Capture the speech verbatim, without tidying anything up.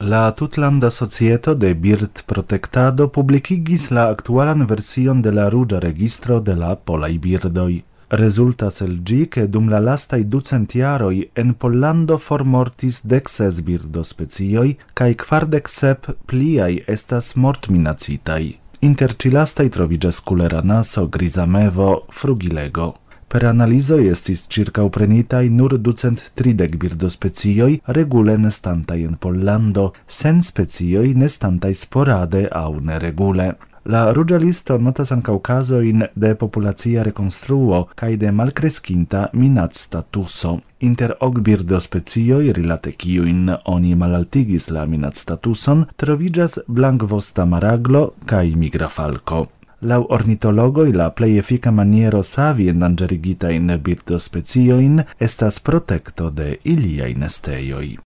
La tutlanda societo de birdprotektado publikigis la aktualan version de la ruĝa registro de la polaj birdoj. Rezultas el ĝi, ke dum la lastaj ducent jaroj en Pollando formortis dek ses birdospecioj kaj kvardek sep pliaj estas mortminacitaj. Inter ĉi lastaj troviĝas kulera naso, griza mevo, frugilego. Per analizoj estis ĉirkaŭprenitaj nur ducent tridek birdospecioj regule nestantaj en Pollando, sen specioj nestantaj sporade aŭ neregule. La ruĝa listo notas ankaŭ kazojn de populacia rekonstruo kaj de malkreskinta minacstatuso. Inter ok birdospecioj, rilate kiujn oni malaltigis la minacstatuson, troviĝas blankvosta maraglo kaj migra falko. Laŭ ornitologoj la plej efika maniero savi endanĝerigitajn birdospeciojn estas protekto de iliaj nestejoj.